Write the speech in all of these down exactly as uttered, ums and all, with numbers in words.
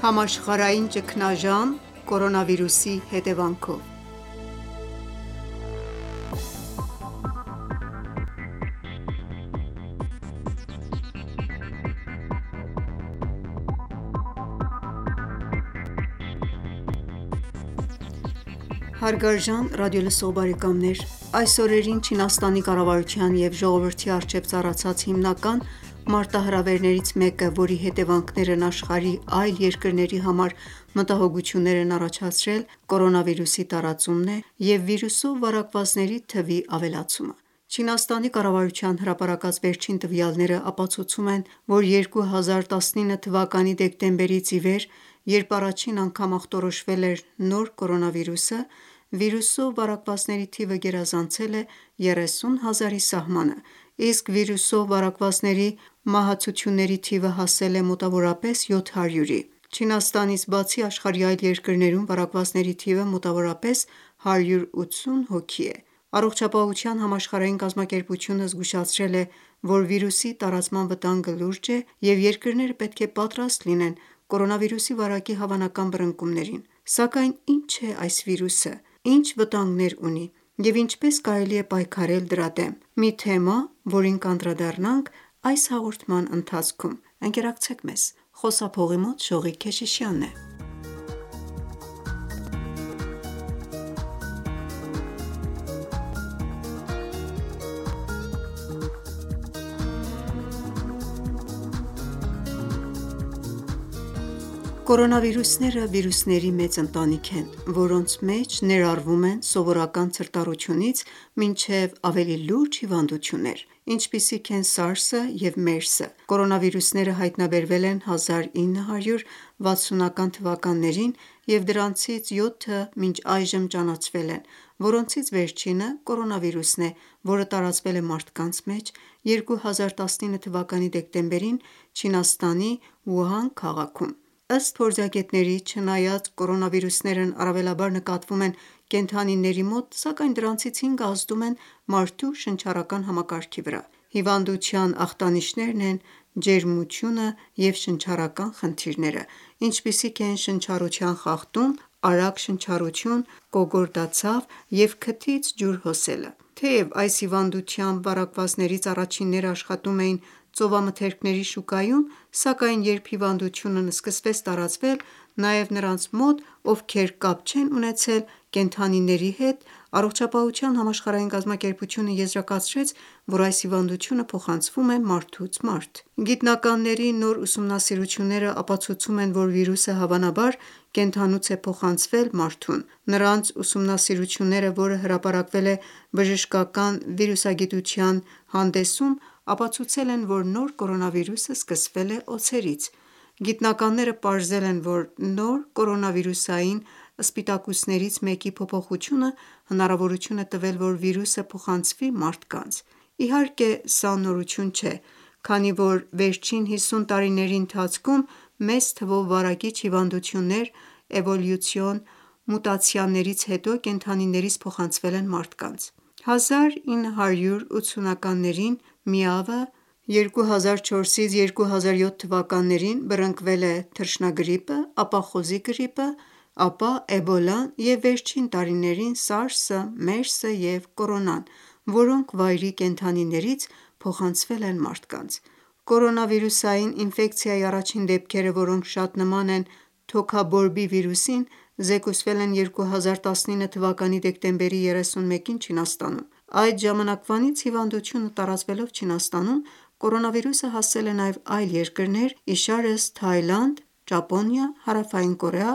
Համաշխարհային ճգնաժամ կորոնավիրուսի հետևանքով։ Հարգարժան ռադիոլսող բարեկամներ, այս օրերին Չինաստանի կառավարության և ժողովրդի առջև ծառացած հիմնական մարտահրավերներից մեկը, որի հետևանքներն աշխարհի այլ երկրների համար մտահոգություններ են առաջացրել, կորոնավիրուսի տարածումն է և վիրուսով վարակվածների թվի ավելացումը։ Չինաստանի կառավարության հրապարակած վերջին տվյալները ապացուցում են, որ երկու հազար տասնինը թվականի դեկտեմբերից ի վեր, երբ առաջին անգամ ախտորոշվել էր նոր կորոնավիրուսը, վիրուսով վարակվածների թիվը գերազանցել է երեսուն հազարի սահմանը, իսկ վիրուսով վարակվածների մահացությունների թիվը հասել է մոտավորապես յոթ հարյուրի։ Չինաստանից բացի աշխարհի այլ երկրներում վարակվածների թիվը մոտավորապես հարյուր ութսուն հոգի է։ Առողջապահության համաշխարհային կազմակերպությունը զգուշացրել է, որ վիրուսի տարածման վտանգը լուրջ է և երկրները պետք է պատրաստ լինեն կորոնավիրուսի վարակի հավանական բռնկումներին։ Սակայն ի՞նչ է այս վիրուսը, ի՞նչ վտանգներ ունի և ինչպես կարելի է պայքարել դրա դեմ։ Մի թեմա, որին կանդրադառնանք այս հաղորդման ընթացքում։ Ընկերակցեք մեզ։ Խոսափողի մոտ Շողիկ Քեշիշյանն է։ Կորոնավիրուսները վիրուսների մեծ ընտանիք են, որոնց մեջ ներառվում են սովորական ցրտառությունից մինչև ավելի լուրջ հիվանդություններ, ինչպիսիք են սարսը և մերսը։ Կորոնավիրուսները հայտնաբերվել են հազար ինը հարյուր վաթսունական թվականներին և դրանցից յոթը մինչ այժմ ճանաչվել են, որոնցից վերջինը կորոնավիրուսն է, որը տարածվել է մարդկանց մեջ երկու հազար տասնինը թվականի դեկտեմբերին Չինաստանի Ուհան քաղաքում։ Ըստ փորձագետների, չնայած կորոնավիրուսներն առավելաբար նկատվում են կենդանիների մոտ, սակայն դրանցից հինգը ազդում են մարդու շնչառական համակարգի վրա։ Հիվանդության ախտանիշներն են ջերմությունը և շնչառական խնդիրները, ինչպիսիք են շնչառության խախտում, արագ շնչառություն, կոկորդացավ և քթից ջուր հոսելը։ Թեև այս հիվանդությամբ վարակվածներից առաջինները աշխատում էին ծովամթերքների շուկայում, սակայն երբ հիվանդությունն սկսվեց տարածվել նաև նրանց մոտ, ովքեր կապ չեն ունեցել կենդանիների հետ, Առողջապահության համաշխարհային կազմակերպությունը եզրակացրեց, որ այս հիվանդությունը փոխանցվում է մարդուց մարդ։ Գիտնականների նոր ուսումնասիրությունները ապացուցում են, որ վիրուսը հավանաբար կենդանուց է փոխանցվել մարդուն։ Նրանց ուսումնասիրությունները, որը հրապարակվել է բժշկական վիրուսագիտության հանդեսում, ապացուցել են, որ նոր կորոնավիրուսը սկսվել է օձերից։ Գիտնականները պարզել են, որ նոր կորոնավիրուսային սպիտակուցներից մեկի փոփոխությունը հնարավորություն է տվել, որ վիրուսը փոխանցվի մարդկանց։ Իհարկե, սա նորություն չէ, քանի որ վերջին հիսուն տարիների ընթացքում մեծ թվով վարակիչ հիվանդություններ էվոլյուցիոն մուտացիաներից հետո կենդանիներից փոխանցվել են մարդկանց։ հազար ինը հարյուր ութսունականներին միավը, երկու հազար չորսից երկու հազար յոթ թվականներին բռնկվել է թռչնագրիպը, ապա խոզի գրիպը, ապա էբոլան և վերջին տարիներին սարսը, մերսը և կորոնան, որոնք վայրի կենդանիներից փոխանցվել են մարդկանց։ Կորոնավիրուսային ինֆեկցիայի առաջին դեպքերը, որոնք շատ նման են թոքաբորբի վիրուսին, զեկուցվել են երկու հազար տասնինը թվականի դեկտեմբերի երեսունմեկին Չինաստանում։ Այդ ժամանակվանից հիվանդությունը տարածվելով Չինաստանում, կորոնավիրուսը հասել է նաև այլ երկրներ, իշարս Թայլանդ, Ճապոնիա, Հարավային Կորեա,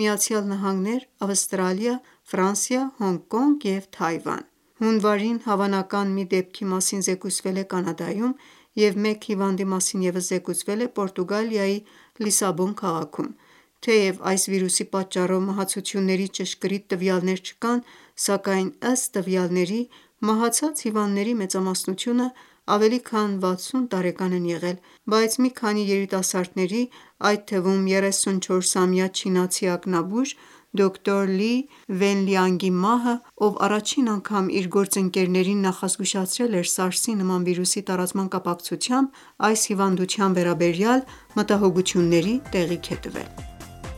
ԱՄՆ, Ավստրալիա, Ֆրանսիա, Հոնկոնգ և Թայվան։ Հունվարին հավանական մի դեպքի մասին զեկուցվել է Կանադայում և մեկ հիվանդի մասին ևս զեկուցվել է Պորտուգալիայի Լիսաբոն քաղաքում։ Թեև այս վիրուսի պատճառով մահացությունների ճշգրիտ տվյալներ չկան, սակայն ըստ տվյալների, մահացած հիվանդների մեծամասնությունը ավելի քան վաթսուն տարեկան են եղել, բայց մի քանի երիտասարդների, այդ թվում երեսունչորսամյա չինացի ակնաբույժ դոկտոր Լի Վենլիանգի մահը, ով առաջին անգամ իր գործընկերներին նախազգուշացրել էր սարսի նման վիրուսի տարածման կապակցությամբ, այս հիվանդության վերաբերյալ մտահոգությունների տեղիք է տվել։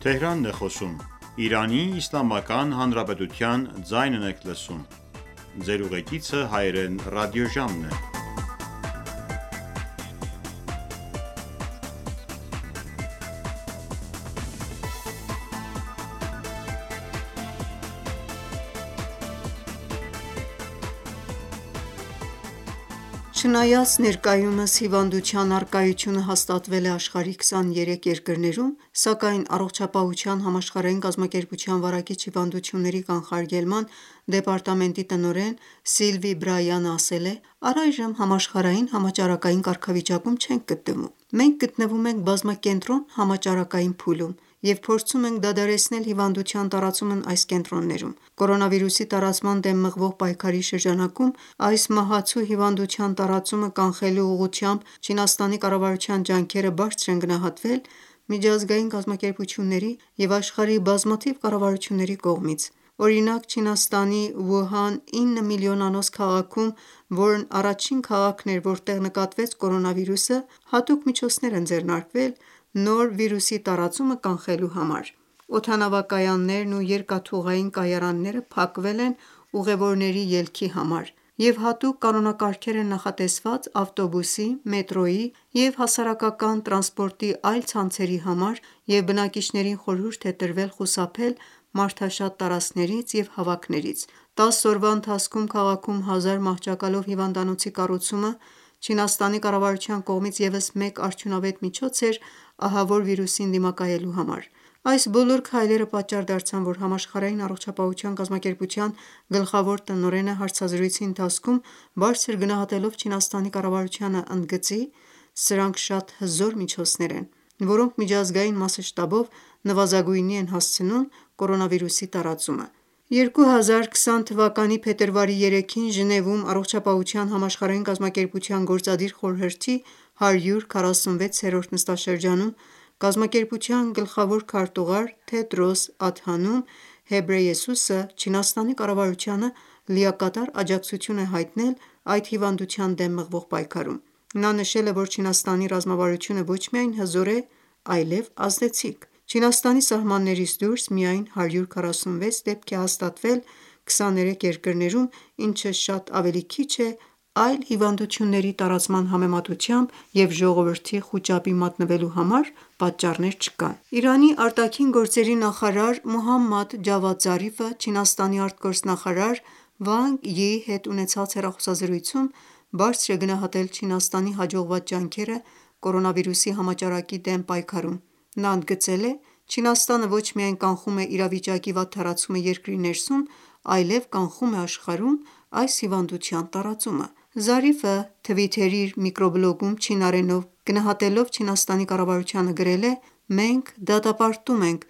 Չնայած ներկայումս հիվանդության առկայությունը հաստատվել է աշխարհի քսաներեք երկրներում, սակայն Առողջապահության համաշխարհային կազմակերպության վարակիչ հիվանդությունների կանխարգելման դեպարտամենտի տնօրեն Սիլվի Բրայանը ասել է. «Առայժմ համաշխարհային համաճարակային կարգավիճակում չենք գտնվում: Մենք գտնվում ենք բազմակենտրոն համաճարակային փուլում և փորձում ենք դադարեցնել հիվանդության տարածումն այս կենտրոններում: Կորոնավիրուսի տարածման դեմ մղվող պայքարի շրջանակում այս մահացու հիվանդության տարածումը կանխելու ուղղությամբ Չինաստանի կառավարության ջանքերը բարձր են գնահատվել միջազգային կազմակերպությունների և աշխարհի բազմաթիվ կառավարությունների կողմից: Օրինակ, Չինաստանի Վուհան ինը միլիոնանոց քաղաքում, որն առաջին քաղաքն էր, որտեղ նկատվեց կորոնավիրուսը, հատուկ միջոցներ են ձեռնարկվել նոր վիրուսի տարածումը կանխելու համար: Օդանավակայաններն ու երկաթուղային կայարանները փակվել են ուղևորների ելքի համար, և հատուկ կանոնակարգեր են նախատեսված ավտոբուսի, մետրոյի և հասարակական տրանսպորտի այլ ցանցերի համար և բնակիչներին խորհուրդ է տրվել խուսափել մարդաշատ տարածքներից և հավաքներից: տասը օրվա ընթացքում քաղաքում հազար մահճակալով հիվանդանոցի կառուցումը Չինաստանի կառավարության կողմից ևս մեկ արդյունավետ միջոց էր ահավոր վիրուսին դիմակայելու համար: Այս բոլոր քայլերը պատճառ դարձան, որ Համաշխարհային առողջապահության կազմակերպության գլխավոր տնօրենը հարցազրույցի ընթացքում բարձր գնահատելով Չինաստանի կառավարությանը ընդգծի. «Սրանք շատ հզոր միջոցներ են, որոնք միջազգային մասշտաբով նվազագույնի են հասցնում կորոնավիրուսի տարածումը»: երկու հազար քսան թվականի փետրվարի երեքին Ժնևում Առողջապահության համաշխարհային կազմակերպության Գործադիր խորհրդի հարյուր քառասունվեցերորդ նստաշրջանում կազմակերպության գլխավոր քարտուղար Թեդրոս Ադհանոմ Հեբրեյեսուսը Չինաստանի կառավարությանը լիակատար աջակցություն է հայտնել այդ հիվանդության դեմ մղվող պայքարում: Նա նշել է, որ Չինաստանի ռազմավարությունը ոչ միայն հզոր է, այլև ազդեցիկ: Չինաստանի սահմաններից դուրս միայն հարյուր քառասունվեց դեպք է հաստատվել քսաներեք երկրներում, ինչը շատ ավելի քիչ է այլ հիվանդությունների տարածման համեմատությամբ և ժողովրդի խուճապի մատնվելու համար պատճառներ չկան: Իրանի արտաքին նախարար Մոհամմադ Ջավադ Զարիֆը Չինաստանի արտգործնախարար Վանգ Յիի հետ ունեցած հեռախոսազրույցում բարձր է գնահատել Չինաստանի հաջողված ջանքերը կորոնավիրուսի համաճարակի դեմ պայքարում: Նա ընդգծել է. «Չինաստանը ոչ միայն կանխում է իրավիճակի վատ թռացումը երկրի ներսում, այլև կանխում է աշխարհում այս հիվանդության տարածումը»: Զարիֆը թվիթերի իր միկրոբլոգում չինարենով գնահատելով Չինաստանի կառավարությանը գրել է. «Մենք դատապարտում ենք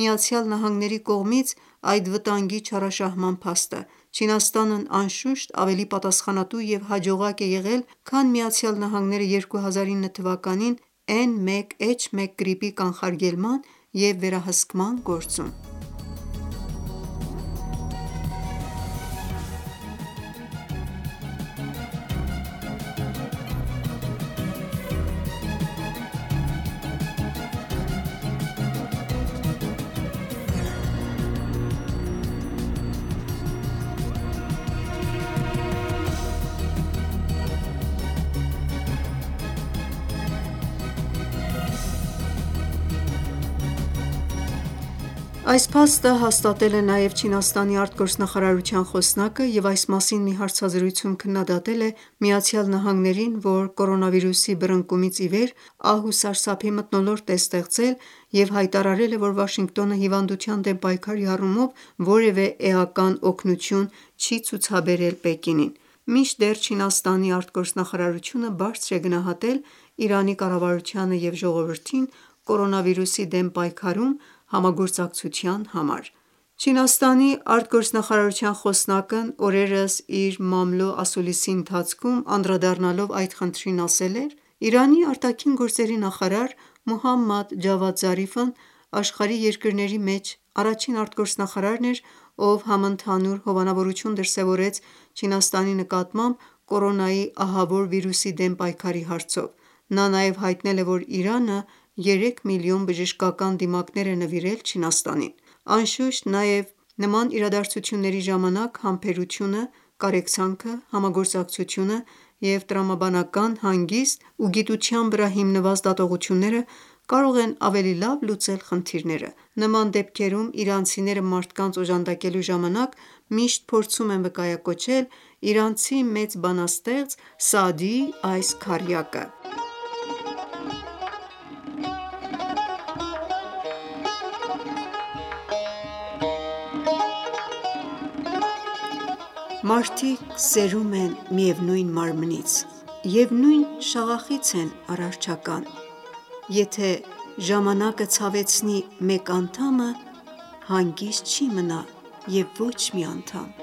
ԱՄՆ-ի կողմից այդ վտանգի չարաշահման փաստը: Չինաստանն անշուշտ ավելի պատասխանատու և հաջողակ է եղել, քան ԱՄՆ-ը երկու հազար ինը թվականին էն մեկ էչ մեկ գրիպի կանխարգելման և վերահսկման գործում»: Այս փաստը հաստատել է նաև Չինաստանի արտգործնախարարության խոսնակը և այս մասին մի հարցազրույցում քննադատել է ԱՄՆ-ին, որ կորոնավիրուսի բռնկումից ի վեր ահ ու սարսափի մթնոլորտ է ստեղծել և հայտարարել է, որ Վաշինգտոնը հիվանդության դեմ պայքարի առումով որևէ էական օգնություն չի ցուցաբերել Պեկինին: Մինչդեռ Չինաստանի արտգործնախարարությունը բարձր է գնահատել Իրանի կառավարությանը և ժողովրդին կորոնավիրուսի դեմ պայքարում համագործակցության համար: Չինաստանի արտգործնախարարության խոսնակն օրերս իր մամլո ասուլիսի ընթացքում անդրադառնալով այդ խնդրին ասել էր. «Իրանի ԱԳ նախարար Մոհամմադ Ջավադ Զարիֆն աշխարհի երկրների մեջ առաջին արտգործնախարարն էր, ով համընդհանուր հովանավորություն դրսևորեց Չինաստանի նկատմամբ կորոնայի ահավոր վիրուսի դեմ պայքարի հարցով: Նա նաև հայտնել է, որ Իրանը երեք միլիոն բժշկական դիմակներ է նվիրել Չինաստանին: Անշուշտ, նաև նման իրադարձությունների ժամանակ համբերությունը, կարեկցանքը, համագործակցությունը և տրամաբանական հանգիստ ու գիտության վրա հիմնված դատողությունները կարող են ավելի լավ լուծել խնդիրները: Նման դեպքերում իրանցիները մարդկանց օժանդակելու ժամանակ միշտ փորձում են վկայակոչել իրանցի մեծ բանաստեղծ Սաադիի այս քառյակը: Մարդիկ սերում են միևնույն մարմնից և նույն շաղախից են արարչական: Եթե ժամանակը ցավեցնի մեկ անդամը, հանգիստ չի մնա և ոչ մի անդամ: